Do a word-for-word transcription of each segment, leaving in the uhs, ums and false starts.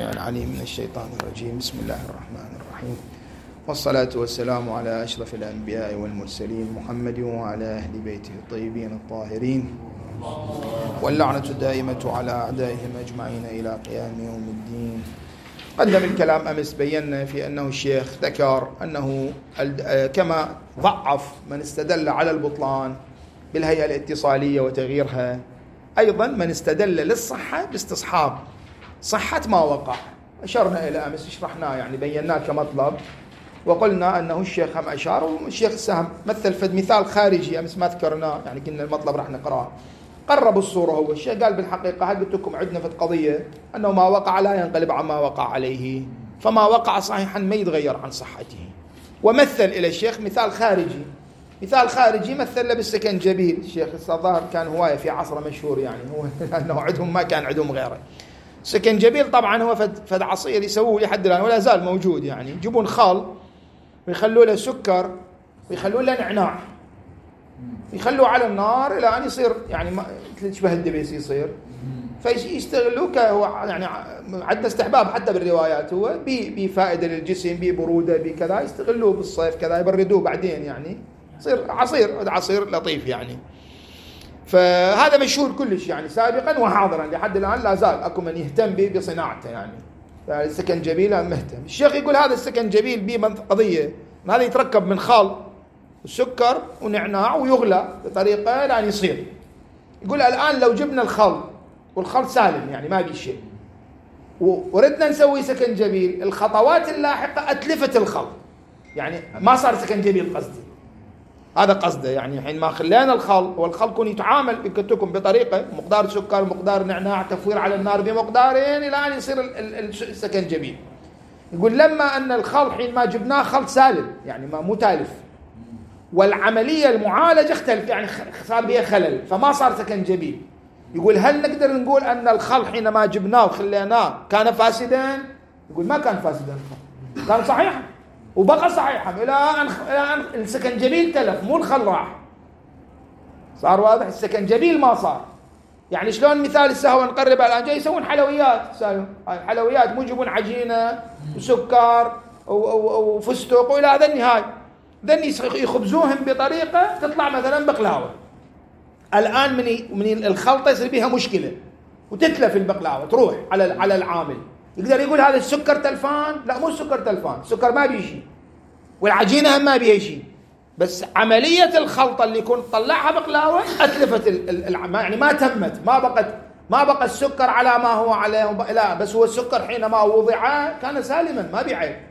السميع العليم من الشيطان الرجيم. بسم الله الرحمن الرحيم، والصلاة والسلام على أشرف الأنبياء والمرسلين محمد وعلى أهل بيته الطيبين الطاهرين، واللعنة الدائمة على أعدائهم أجمعين إلى قيام يوم الدين. قدم الكلام أمس بينا في أنه الشيخ ذكر أنه كما ضعف من استدل على البطلان بالهيئة الاتصالية وتغييرها، أيضا من استدل للصحة باستصحاب صحة ما وقع. أشرنا إلى أمس، شرحناه يعني بيناه كمطلب، وقلنا أنه الشيخ هم أشار والشيخ سهم مثل فد مثال خارجي أمس ما ذكرناه، يعني كنا المطلب راح نقرأه. قرب الصورة هو الشيخ قال بالحقيقة هل قلت لكم عندنا في القضية أنه ما وقع لا ينقلب عما وقع عليه، فما وقع صحيحا ما يتغير عن صحته. ومثل إلى الشيخ مثال خارجي، مثال خارجي مثل له بالسكنجبيل. الشيخ الظاهر كان هواية في عصره مشهور، يعني هو أنه عندهم ما كان عندهم غيره. السكنجبيل طبعا هو فد, فد عصير يسووه لحد الآن ولا زال موجود، يعني يجيبون خل ويخلوا له سكر ويخلوا له نعناع، يخلوه على النار إلى أن يصير يعني ما تشبه الدبيس يصير، فيستغلوه كهو يعني عندنا استحباب حتى بالروايات، هو بفائدة للجسم ببرودة بكذا، يستغلوه بالصيف كذا يبردوه بعدين يعني يصير عصير عصير لطيف يعني. فهذا مشهور كلش يعني سابقا وحاضرا لحد الآن لا زال أكو من يهتم به بصناعته، يعني السكنجبيل مهتم. الشيخ يقول هذا السكنجبيل به قضية، هذا يتركب من خال وسكر ونعناع ويغلى بطريقة لأن يصير. يقول الآن لو جبنا الخل والخل سالم يعني ما بيه شيء وردنا نسوي سكنجبيل، الخطوات اللاحقة أتلفت الخل، يعني ما صار سكنجبيل قصدي، هذا قصده. يعني حين ما خلينا الخل، والخل يكون يتعامل بكتكم بطريقة مقدار سكر مقدار نعناع تفوير على النار بمقدارين إلى أن يصير السكنجبيل. يقول لما أن الخل حين ما جبناه خل سالم يعني ما مو تالف، والعملية المعالجة اختلف يعني صار بها خلل فما صار سكنجبيل. يقول هل نقدر نقول أن الخل حينما جبناه وخليناه كان فاسدا؟ يقول ما كان فاسدا، كان صحيحا وبقى صحيحا إلى أن إلى أن السكنجبيل تلف، مو الخل راح. صار واضح؟ السكنجبيل ما صار. يعني شلون مثال السهوة نقرب الآن جاي يسوون حلويات، حلويات مو يجيبون عجينة وسكر وفستق وإلى هذا النهاية، ذن يخبزوهم بطريقة تطلع مثلا بقلاوة. الآن من من الخلطة يصير بها مشكلة وتتلف البقلاوة تروح على على العامل، يقدر يقول هذا السكر تلفان؟ لا مو السكر تلفان، السكر ما بيه شيء والعجينة هم ما بيه شيء، بس عملية الخلطة اللي يكون طلعها بقلاوة أتلفت ال يعني ما تمت، ما بقت ما بقى السكر على ما هو عليه، لا بس هو السكر حينما وضع كان سالما ما بيه عيب،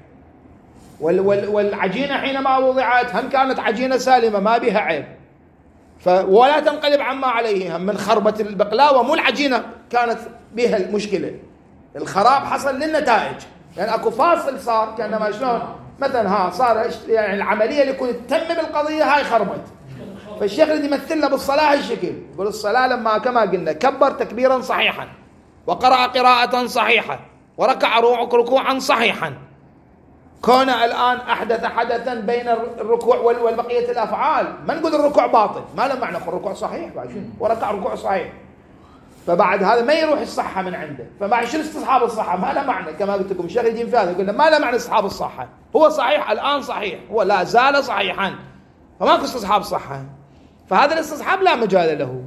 والعجينة حينما وضعت هم كانت عجينة سالمة ما بها عيب، ولا تنقلب عما عليه. هم من خربة البقلاوة مو العجينة كانت بها المشكلة، الخراب حصل للنتائج، يعني اكو فاصل صار كأنما شلون مثلا ها صار يعني العملية اللي كنت تتمم القضية هاي خربت. فالشيخ اللي يمثلنا بالصلاة هالشكل، يقول الصلاة لما كما قلنا كبر تكبيرا صحيحا وقرأ قراءة صحيحة وركع ركوعا صحيحا، كون الآن أحدث حدثا بين الركوع والبقية الأفعال، ما نقول الركوع باطل، ما له معنى، الركوع صحيح وركع ركوع صحيح، فبعد هذا ما يروح الصحة من عنده، فبعد شنو استصحاب الصحة؟ ما له معنى كما قلت لكم. الشيخ يجي مثال يقول ما له معنى استصحاب الصحة، هو صحيح الآن صحيح، هو لا زال صحيحا فماكو استصحاب صحة، فهذا الاستصحاب لا مجال له.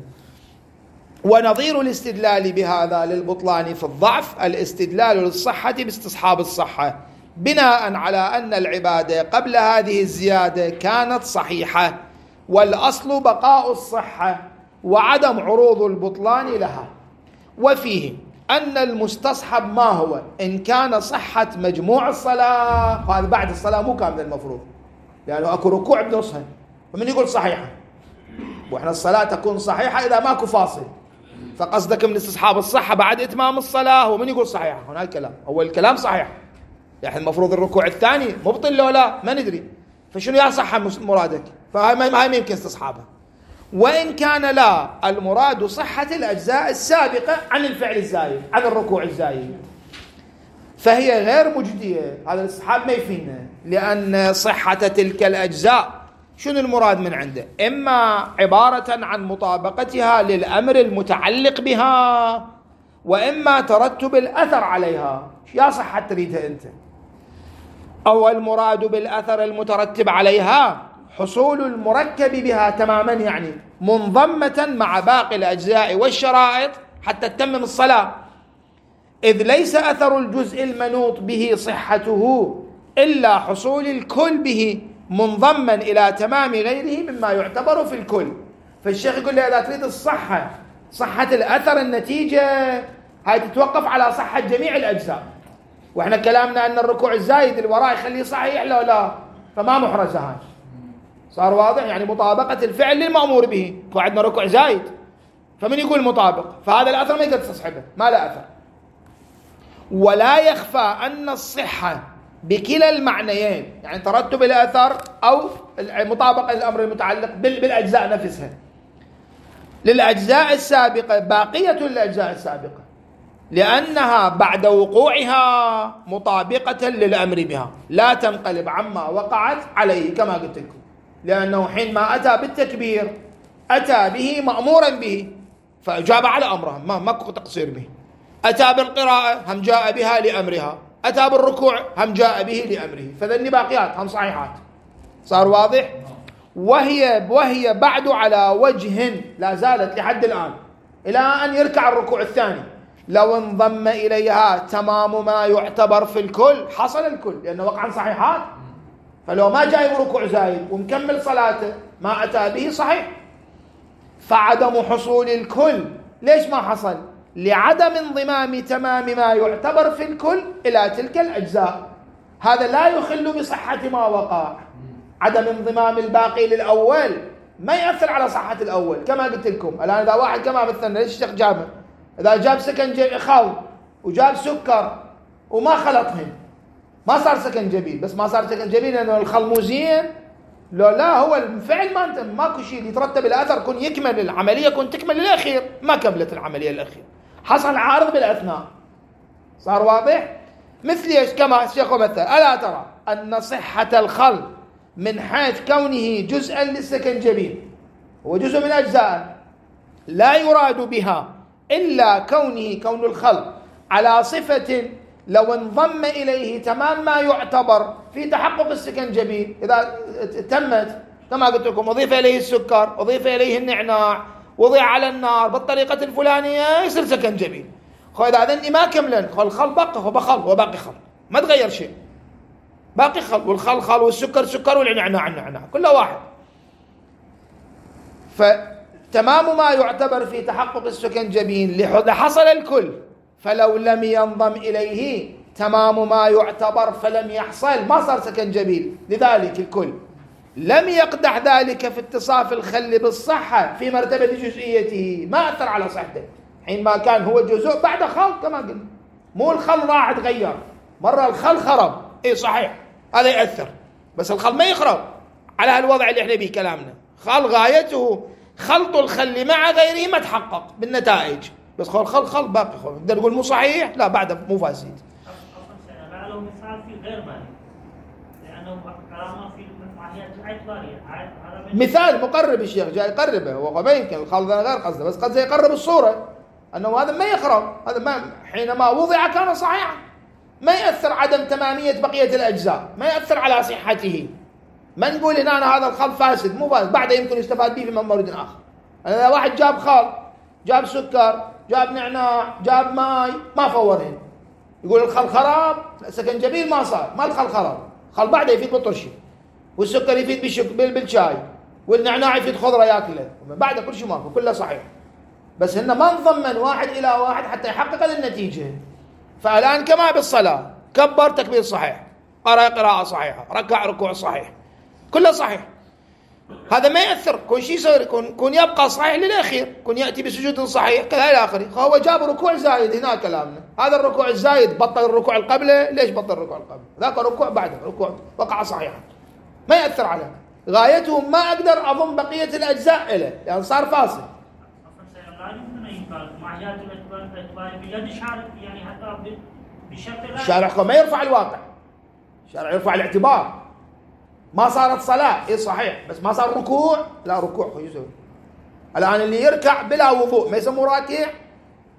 ونظير الاستدلال بهذا للبطلان في الضعف الاستدلال للصحة باستصحاب الصحة بناء على أن العبادة قبل هذه الزيادة كانت صحيحة، والأصل بقاء الصحة وعدم عروض البطلان لها. وفيه أن المستصحب ما هو إن كان صحة مجموع الصلاة، هذا بعد الصلاة مو كامل المفروض، لأنه يعني أكو ركوع بنصها، ومن يقول صحيحة، وإحنا الصلاة تكون صحيحة إذا ماكو فاصل، فقصدك من استصحاب الصحة بعد إتمام الصلاة، ومن يقول صحيحة؟ هنا الكلام هو الكلام صحيح، يعني المفروض الركوع الثاني مبطل لو لا ما ندري، فشنو يا صح مرادك؟ فهاي ما يمكن استصحابها. وإن كان لا، المراد صحة الأجزاء السابقة عن الفعل الزايد، عن الركوع الزايد، فهي غير مجدية، هذا الاستصحاب ما يفينا، لأن صحة تلك الأجزاء شنو المراد من عنده؟ إما عبارة عن مطابقتها للأمر المتعلق بها، وإما ترتب الأثر عليها. يا صحة تريدها أنت؟ أو المراد بالأثر المترتب عليها حصول المركب بها تماما، يعني منضمة مع باقي الأجزاء والشرائط حتى تتمم الصلاة، إذ ليس أثر الجزء المنوط به صحته إلا حصول الكل به منضما إلى تمام غيره مما يعتبر في الكل. فالشيخ يقول لي إذا تريد الصحة، صحة الأثر النتيجة هاي تتوقف على صحة جميع الأجزاء. وإحنا كلامنا أن الركوع الزايد اللي وراه يخليه صحيح لو لا، فما محرزة هاي. صار واضح؟ يعني مطابقة الفعل للمأمور به. وعندنا ركوع زايد، فمن يقول مطابق؟ فهذا الأثر ما يقدر تستصحبه، ما له أثر. ولا يخفى أن الصحة بكلا المعنيين، يعني ترتب الأثر أو مطابقة الأمر المتعلق بالأجزاء نفسها للأجزاء السابقة، باقية للأجزاء السابقة، لأنها بعد وقوعها مطابقة للأمر بها، لا تنقلب عما وقعت عليه كما قلت لكم. لأنه حينما أتى بالتكبير أتى به مأمورا به فأجاب على أمرها، ما ماكو تقصير به. أتى بالقراءة هم جاء بها لأمرها، أتى بالركوع هم جاء به لأمره، فذني باقيات هم صحيحات. صار واضح؟ وهي وهي بعد على وجه لا زالت لحد الآن إلى أن يركع الركوع الثاني. لو انضم إليها تمام ما يعتبر في الكل حصل الكل، لأنه وقعا صحيحات. فلو ما جاي بركوع زايد ومكمل صلاته ما أتى به صحيح. فعدم حصول الكل ليش ما حصل؟ لعدم انضمام تمام ما يعتبر في الكل إلى تلك الأجزاء. هذا لا يخل بصحة ما وقع. عدم انضمام الباقي للأول ما يأثر على صحة الأول كما قلت لكم. الآن إذا واحد كما مثلنا ليش الشيخ جابه، إذا جاب سكن خال وجاب سكر وما خلطهم ما صار سكن جبيل، بس ما صار سكن جبيل لأنه الخل مو زين، لو لا هو الفعل ما ماكو شيء يترتب الأثر كن يكمل العملية كن تكمل الأخير، ما كملت العملية الأخير، حصل عارض بالأثناء. صار واضح؟ مثل ايش؟ كما الشيخ مثل ألا ترى أن صحة الخل من حيث كونه جزءا للسكنجبين هو جزء من أجزاء لا يراد بها إلا كونه كون الخل على صفة لو انضم إليه تمام ما يعتبر في تحقق السكنجبين. إذا تمت كما قلت لكم أضيف إليه السكر، أضيف إليه النعناع، وضع على النار بالطريقة الفلانية يصير سكنجبين. خو إذا ذني ما كملن خو الخل بقى هو بخل هو باقي خل ما تغير شيء، باقي خل، والخل خل والسكر سكر والنعناع النعناع كله واحد. فتمام ما يعتبر في تحقق السكنجبين لحصل الكل، فلو لم ينضم إليه تمام ما يعتبر فلم يحصل ما صار سكنجبين. لذلك الكل لم يقدح ذلك في اتصاف الخل بالصحة في مرتبة جزئيته، ما أثر على صحته حينما كان هو جزء بعد خل كما قلنا. مو الخل راح تغير، مرة الخل خرب اي صحيح هذا يأثر، بس الخل ما يخرب على هالوضع اللي احنا به كلامنا. خل غايته خلط الخل مع غيره ما تحقق بالنتائج، بس خل خل خل باقي خل نقدر نقول مو صحيح لا بعده مو فاسد. أنا له مثال في غير مالي لأنه كلامه في مثال مقرب الشيخ جاي يقربه، وما يمكن الخلط غير قصده بس قصده يقرب الصورة أنه هذا ما يخرب، هذا ما حينما وضع كان صحيحا، ما يأثر عدم تمامية بقية الأجزاء، ما يأثر على صحته. ما نقول هنا هذا الخلط فاسد مو فاسد، بعده يمكن يستفاد به في مورد آخر. إذا واحد جاب خلط جاب سكر جاب نعناع جاب ماي ما فورهن يقول الخل خراب، سكنجبيل ما صار، ما الخل خراب، خل بعده يفيد بالطرشي، والسكر يفيد بالشك بالشاي، والنعناع يفيد خضرة ياكله، بعده كل شيء ماكو كله صحيح، بس هن ما انضمن واحد إلى واحد حتى يحقق النتيجة. فالآن كما بالصلاة كبر تكبير صحيح، قرأ قراءة صحيحة، ركع ركوع صحيح، كله صحيح، هذا ما يأثر كون شيء يصير كون كون يبقى صحيح للأخير، كون يأتي بسجود صحيح كذا إلى آخره. فهو جاب ركوع زايد، هنا كلامنا هذا الركوع الزايد بطل الركوع القبله، ليش بطل الركوع القبله؟ ذاك ركوع بعده ركوع وقع صحيحا ما يأثر عليه، غايته ما أقدر أضم بقية الأجزاء إليه لأن يعني صار فاصل. الشارع ما يرفع الواقع، الشارع يرفع الاعتبار. ما صارت صلاة إيه صحيح بس ما صار ركوع، لا ركوع هو يسوي. الآن اللي يركع بلا وضوء ما يسموه راكع،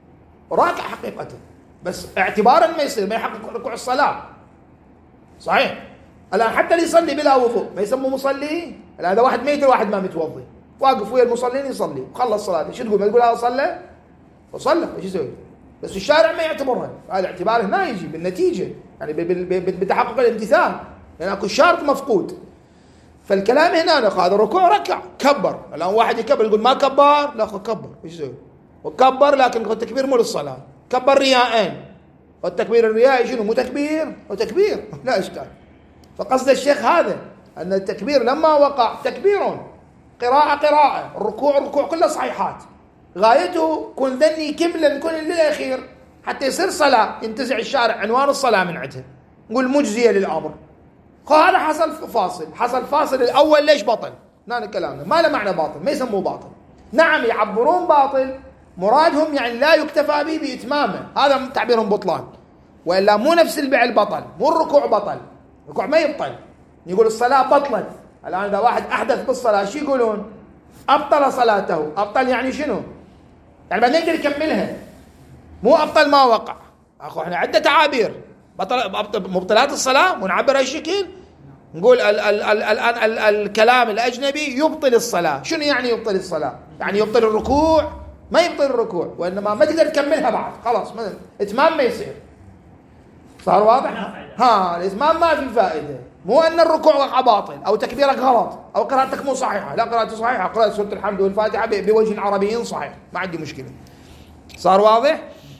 راكع حقيقة، بس اعتبارا ما يصير ما يحقق ركوع الصلاة. صحيح. الآن حتى اللي يصلي بلا وضوء ما يسموه مصلي. الآن هذا واحد ميت واحد ما متوضي واقف ويا المصلين يصلي وخلص صلاته، شو تقول؟ ما تقول هذا صلى؟ وصلى، ايش يسوي؟ بس الشارع ما يعتبرها، هذا اعتبار هنا يجي بالنتيجة، يعني بتحقق الامتثال، لأن اكو شرط مفقود. فالكلام هنا هذا الركوع ركع كبر. الآن واحد يكبر يقول ما كبر، لا كبر، ايش يسوي؟ وكبر لكن التكبير مو للصلاة، كبر رياءين، والتكبير الرياء شنو؟ مو تكبير وتكبير لا إشكال. فقصد الشيخ هذا أن التكبير لما وقع تكبير، قراءة قراءة، الركوع الركوع كله صحيحات، غايته كن ذني كملا كن للأخير حتى يصير صلاة، ينتزع الشارع عنوان الصلاة من عندها، نقول مجزية للأمر. هذا حصل فاصل، حصل فاصل الأول ليش بطل؟ هنا كلامنا ما له معنى باطل، ما يسموه باطل. نعم يعبرون باطل مرادهم يعني لا يكتفى به بإتمامه، هذا تعبيرهم بطلان، وإلا مو نفس الفعل بطل، مو الركوع بطل، الركوع ما يبطل. يقول الصلاة بطلت. الآن إذا واحد أحدث بالصلاة شو يقولون؟ أبطل صلاته. أبطل يعني شنو؟ يعني ما نقدر يكملها، مو أبطل ما وقع. أخو إحنا عدة تعابير بطل مبطلات الصلاة ونعبر هالشكل، نقول ال ال ال الآن ال ال الكلام الأجنبي يبطل الصلاة. شنو يعني يبطل الصلاة؟ يعني يبطل الركوع؟ ما يبطل الركوع، وإنما ما تقدر تكملها بعد، خلاص ما إتمام ما يصير. صار واضح؟ ها الإتمام ما في فائدة، مو أن الركوع وقع باطل أو تكبيرك غلط أو قراءتك مو صحيحة، لا قراءتي صحيحة، قراءة سورة الحمد والفاتحة بوجه عربي صحيح، ما عندي مشكلة. صار واضح؟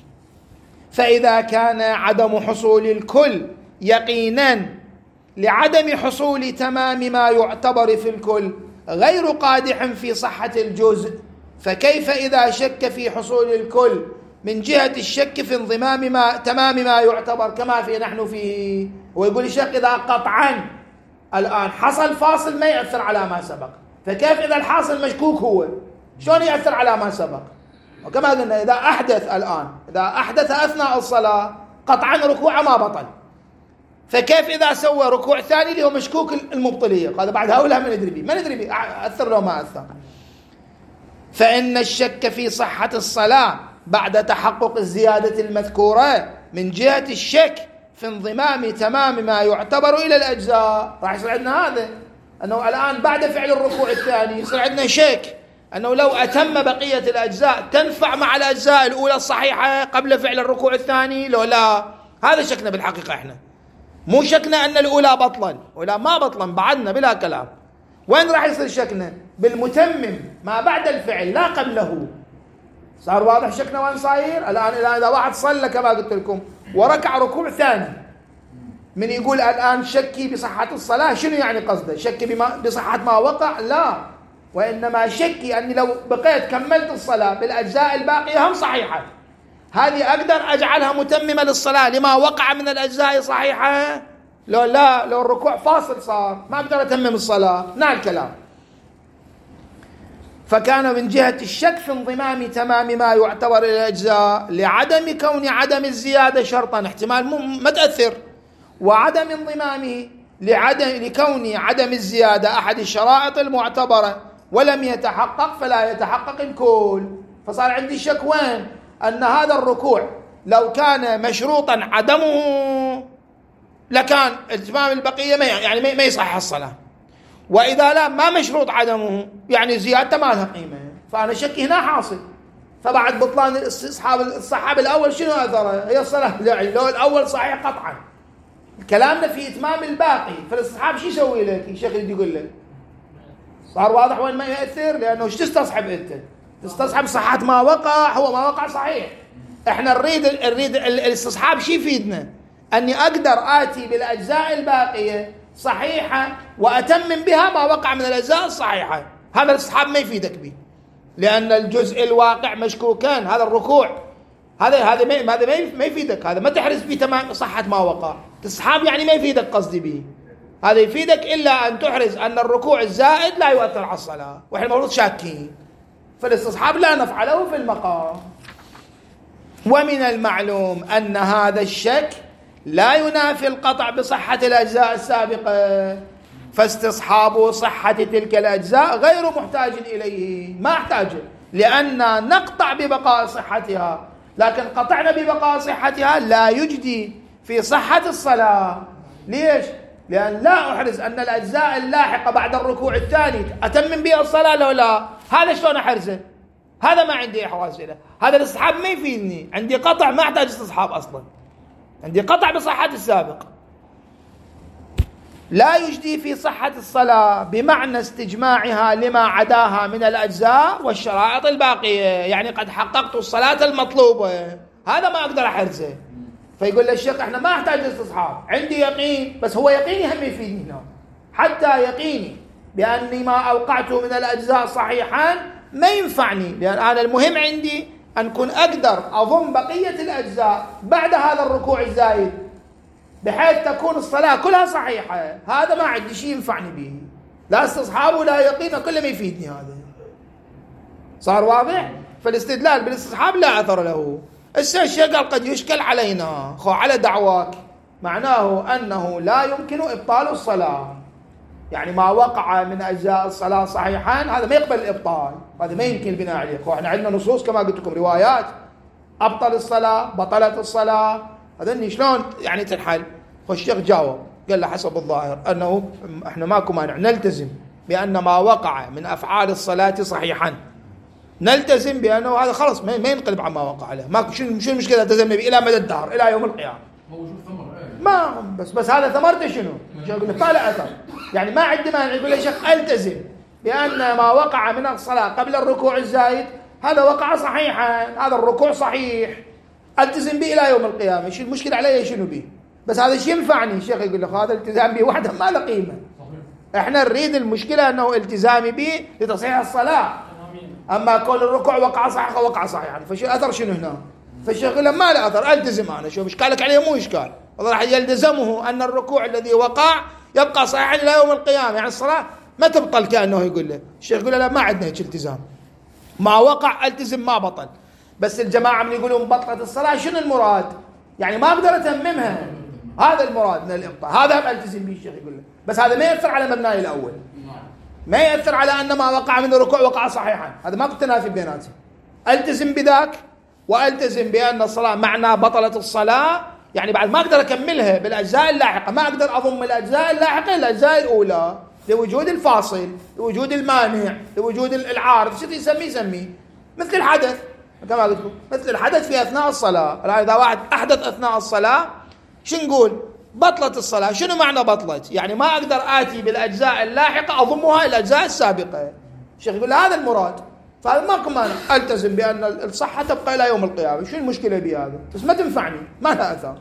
فإذا كان عدم حصول الكل يقينا لعدم حصول تمام ما يعتبر في الكل غير قادح في صحة الجزء، فكيف إذا شك في حصول الكل من جهة الشك في انضمام ما تمام ما يعتبر كما في نحن فيه؟ ويقول الشيخ إذا قطعا الآن حصل فاصل ما يأثر على ما سبق، فكيف إذا الحاصل مشكوك هو شلون يأثر على ما سبق؟ وكما قلنا إذا أحدث الآن إذا أحدث أثناء الصلاة قطعا ركوعه ما بطل، فكيف إذا سوى ركوع ثاني اللي هو مشكوك المبطلية؟ هذا بعد هؤلاء ما ندري بيه، ما ندري بيه أثر له ما أثر. فإن الشك في صحة الصلاة بعد تحقق الزيادة المذكورة من جهة الشك في انضمام تمام ما يعتبر إلى الأجزاء، راح يصير عندنا هذا أنه الآن بعد فعل الركوع الثاني يصير عندنا شك أنه لو أتم بقية الأجزاء تنفع مع الأجزاء الأولى الصحيحة قبل فعل الركوع الثاني لو لا. هذا شكنا بالحقيقة، إحنا مو شكنا أن الأولى بطلا، ولا ما بطلا بعدنا بلا كلام. وين راح يصير شكنا؟ بالمتمم ما بعد الفعل لا قبله. صار واضح شكنا وين صاير؟ الآن إذا واحد صلى كما قلت لكم وركع ركوع ثاني، من يقول الآن شكي بصحة الصلاة، شنو يعني قصده؟ شكي بما بصحة ما وقع؟ لا، وإنما شكي أني لو بقيت كملت الصلاة بالأجزاء الباقية هم صحيحة، هذه أقدر أجعلها متممة للصلاة لما وقع من الأجزاء صحيحة؟ لو لا، لو الركوع فاصل صار ما أقدر أتمم الصلاة. نعم الكلام. فكان من جهة الشك في انضمام تمام ما يعتبر إلى الأجزاء لعدم كون عدم الزيادة شرطا، احتمال ما تأثر، وعدم انضمامه لعدم لكون عدم الزيادة أحد الشرائط المعتبرة ولم يتحقق فلا يتحقق الكل. فصار عندي شك وين؟ أن هذا الركوع لو كان مشروطا عدمه لكان اتمام البقية ما يعني ما يصح الصلاة، وإذا لا ما مشروط عدمه يعني زيادته ما لها قيمة. فأنا شكي هنا حاصل. فبعد بطلان الصحاب الصحاب الأول شنو أثره؟ هي الصلاة يعني لو الأول صحيح قطعا. كلامنا في إتمام الباقي، فالصحاب شو يسوي لك؟ الشيخ اللي يقول لك صار واضح وين ما يأثر، لأنه ايش تستصحب أنت؟ تستصحب صحة ما وقع، هو ما وقع صحيح. احنا نريد نريد الاستصحاب شو يفيدنا؟ أني أقدر آتي بالأجزاء الباقية صحيحة وأتمم بها ما وقع من الأجزاء الصحيحة. هذا الاستصحاب ما يفيدك به، لأن الجزء الواقع مشكوكان. هذا الركوع هذا هذا ما هذا ما يفيدك، هذا ما تحرز في تمام صحة ما وقع. الاستصحاب يعني ما يفيدك قصدي به، هذا يفيدك إلا أن تحرز أن الركوع الزائد لا يؤثر على الصلاة، وإحنا المفروض شاكين، فالاستصحاب لا نفعله في المقام. ومن المعلوم أن هذا الشك لا ينافي القطع بصحة الأجزاء السابقة، فاستصحاب صحة تلك الأجزاء غير محتاج إليه، ما احتاج، لأن نقطع ببقاء صحتها لكن قطعنا ببقاء صحتها لا يجدي في صحة الصلاة. ليش؟ لأن لا أحرز أن الأجزاء اللاحقة بعد الركوع الثاني أتمم بها الصلاة لو لا، هذا شلون أحرزه؟ هذا ما عندي إحراز له، هذا الاستصحاب ما يفيدني، عندي قطع ما أحتاج استصحاب أصلا، عندي قطع بصحة السابق. لا يجدي في صحة الصلاة بمعنى استجماعها لما عداها من الأجزاء والشرائط الباقية، يعني قد حققت الصلاة المطلوبة، هذا ما أقدر أحرزه. فيقول للشيخ احنا ما احتاج استصحاب، عندي يقين، بس هو يقيني هم يفيدني هنا، حتى يقيني بأني ما أوقعته من الأجزاء صحيحا ما ينفعني، لأن أنا المهم عندي أن أكون أقدر أضم بقية الأجزاء بعد هذا الركوع الزايد بحيث تكون الصلاة كلها صحيحة. هذا ما عندي شيء ينفعني به، لا استصحاب ولا يقين، كله ما يفيدني. هذا صار واضح؟ فالاستدلال بالاستصحاب لا أثر له. الشيخ قال قد يشكل علينا خو على دعواك، معناه أنه لا يمكن إبطال الصلاة، يعني ما وقع من أجزاء الصلاة صحيحا هذا ما يقبل الإبطال، هذا ما يمكن البناء عليه. احنا عندنا نصوص كما قلت لكم، روايات أبطل الصلاة، بطلت الصلاة، هذا شلون يعني تنحل؟ فالشيخ جاوب قال له حسب الظاهر أنه احنا ماكو مانع نلتزم بأن ما وقع من أفعال الصلاة صحيحا، نلتزم بأنه هذا خلص ما ينقلب عما وقع له، ماكو شنو شنو المشكلة التزمنا به إلى مدى الدهر إلى يوم القيامة. ما بس بس هذا ثمرته شنو؟ يقول لك طالع أثر، يعني ما عندي مانع يقول لي شيخ ألتزم بأن ما وقع من الصلاة قبل الركوع الزايد هذا وقع صحيحا، هذا الركوع صحيح، ألتزم به إلى يوم القيامة، شو المشكلة علي شنو به؟ بس هذا شيء ينفعني. الشيخ يقول لك هذا الالتزام به وحده ما له قيمة، احنا نريد المشكلة أنه التزامي به لتصحيح الصلاة، أما كل الركوع وقع صحيح وقع صحيح، فشو الأثر شنو هنا؟ فالشيخ يقول له ما له أثر، ألتزم أنا، شوف إشكالك عليه مو إشكال، راح يلتزمه أن الركوع الذي وقع يبقى صحيحا إلى يوم القيامة، يعني الصلاة ما تبطل كأنه يقول له. الشيخ يقول له لا ما عندنا هيك التزام، ما وقع التزم ما بطل. بس الجماعة من يقولون بطلت الصلاة شنو المراد؟ يعني ما أقدر أتممها، هذا المراد من الإبطال، هذا هم ألتزم به. الشيخ يقول له بس هذا ما يأثر على مبناي الأول، ما يأثر على أن ما وقع من الركوع وقع صحيحا، هذا ما كنت تنافي بيناتهم. ألتزم بذاك وألتزم بأن الصلاة معنى بطلت الصلاة، يعني بعد ما أقدر أكملها بالأجزاء اللاحقة، ما أقدر أضم الأجزاء اللاحقة إلى الأجزاء الأولى لوجود الفاصل، لوجود المانع، لوجود العارض، شو يسميه يسميه مثل الحدث كما قلت لكم، مثل الحدث في أثناء الصلاة. الآن إذا واحد أحدث أثناء الصلاة شو نقول؟ بطلت الصلاة. شنو معنى بطلت؟ يعني ما أقدر آتي بالأجزاء اللاحقة أضمها إلى الأجزاء السابقة. الشيخ يقول هذا المراد، فهذا ما كمان ألتزم بأن الصحة تبقى إلى يوم القيامة، شو المشكلة بهذا؟ بس ما تنفعني، ما لها أثر.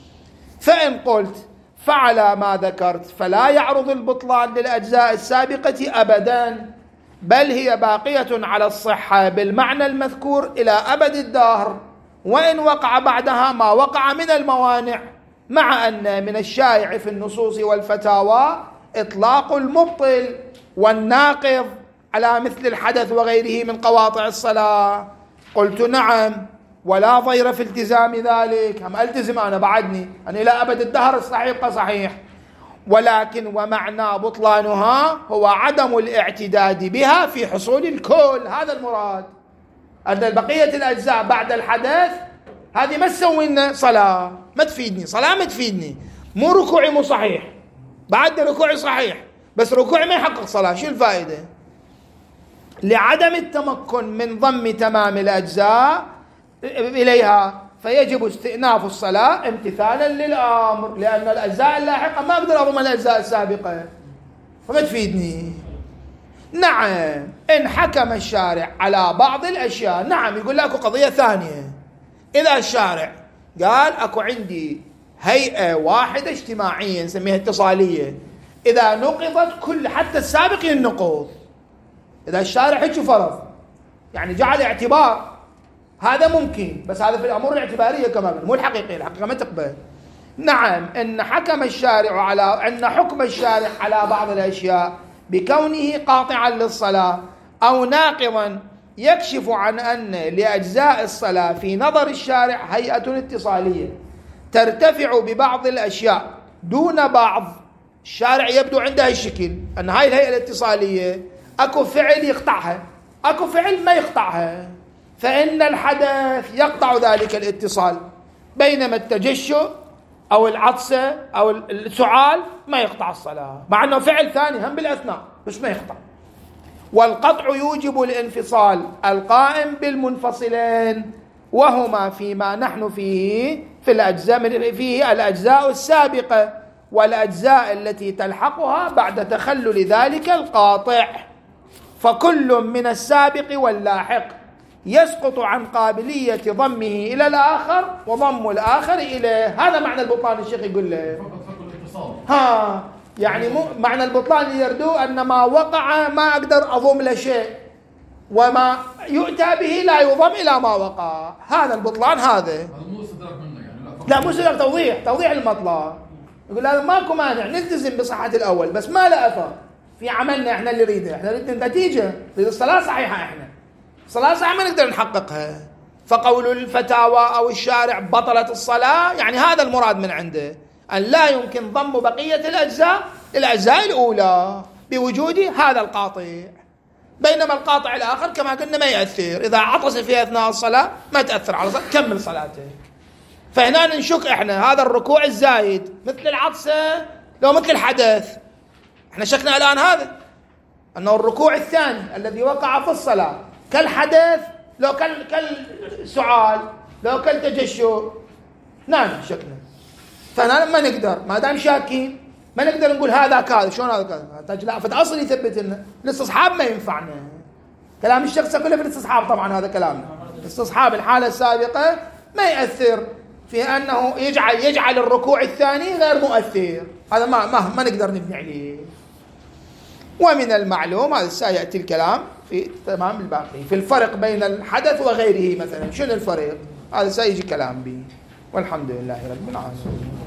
فإن قلت فعلى ما ذكرت فلا يعرض البطلان للأجزاء السابقة أبدا، بل هي باقية على الصحة بالمعنى المذكور إلى أبد الدهر، وإن وقع بعدها ما وقع من الموانع، مع أن من الشائع في النصوص والفتاوى إطلاق المبطل والناقض على مثل الحدث وغيره من قواطع الصلاة. قلت نعم، ولا ضير في التزام ذلك، هم ألتزم أنا بعدني أن إلى أبد الدهر الصحيح صحيح، ولكن ومعنى بطلانها هو عدم الاعتداد بها في حصول الكل. هذا المراد، أن بقية الأجزاء بعد الحدث هذه ما تسوي لنا صلاة، ما تفيدني صلاة، ما تفيدني، مو ركوعي مو صحيح، بعد ركوعي صحيح بس ركوعي ما يحقق صلاة، شو الفائدة؟ لعدم التمكن من ضم تمام الأجزاء إليها، فيجب استئناف الصلاة امتثالا للأمر، لأن الأجزاء اللاحقة ما أقدر أضم الأجزاء السابقة فما تفيدني. نعم، إن حكم الشارع على بعض الأشياء، نعم يقول لك قضية ثانية، إذا الشارع قال أكو عندي هيئة واحدة اجتماعية نسميها اتصالية، إذا نقضت كل حتى السابق ينقض، إذا الشارع هيك فرض يعني جعل اعتبار، هذا ممكن، بس هذا في الأمور الاعتبارية كمان مو الحقيقية، الحقيقة ما تقبل. نعم، إن حكم الشارع على أن حكم الشارع على بعض الأشياء بكونه قاطعا للصلاة أو ناقضا يكشف عن أن لأجزاء الصلاة في نظر الشارع هيئة اتصالية ترتفع ببعض الأشياء دون بعض. الشارع يبدو عنده الشكل أن هاي الهيئة الاتصالية أكو فعل يقطعها، أكو فعل ما يقطعها، فإن الحدث يقطع ذلك الاتصال، بينما التجشؤ أو العطسة أو السعال ما يقطع الصلاة، مع أنه فعل ثاني هم بالأثناء بس ما يقطع. والقطع يوجب الانفصال القائم بالمنفصلين، وهما فيما نحن فيه في الأجزاء فيه الأجزاء السابقة والأجزاء التي تلحقها بعد تخلل ذلك القاطع، فكل من السابق واللاحق يسقط عن قابلية ضمه إلى الآخر وضم الآخر إليه. هذا معنى البطلان. الشيخ يقول له ها يعني معنى البطلان اللي يردوه أن ما وقع ما أقدر أضم له شيء، وما يؤتى به لا يضم إلى ما وقع. هذا البطلان. هذا لا مو سبب توضيح توضيح المطلب. يقول هذا ماكو مانع نلتزم بصحة الأول بس ما له أثر في عملنا احنا اللي نريده. احنا نريد النتيجة، نريد الصلاة صحيحة. احنا الصلاة صحيحة ما نقدر نحققها. فقول الفتاوى أو الشارع بطلت الصلاة يعني هذا المراد من عنده، أن لا يمكن ضم بقية الأجزاء للأجزاء الأولى بوجود هذا القاطع، بينما القاطع الآخر كما قلنا ما يأثر. إذا عطس في أثناء الصلاة ما تأثر على الصلاة، كمل صلاته. فهنا نشك احنا هذا الركوع الزايد مثل العطسة لو مثل الحدث. احنا شكنا الآن هذا أنه الركوع الثاني الذي وقع في الصلاة كالحدث لو كالسعال لو كالتجشؤ. نعم شكنا. فهنا ما نقدر، ما دام شاكين ما نقدر نقول هذا كذا. شلون هذا كذا؟ لا فالأصل يثبت لنا الاستصحاب ما ينفعنا. كلام الشخص كله في الاستصحاب طبعا، هذا كلامنا. استصحاب الحالة السابقة ما يأثر في أنه يجعل يجعل الركوع الثاني غير مؤثر. هذا ما ما, ما نقدر نبني عليه. ومن المعلوم هذا سيأتي الكلام في تمام الباقي في الفرق بين الحدث وغيره مثلا. شنو الفرق؟ هذا سيجي كلام به. والحمد لله رب العالمين.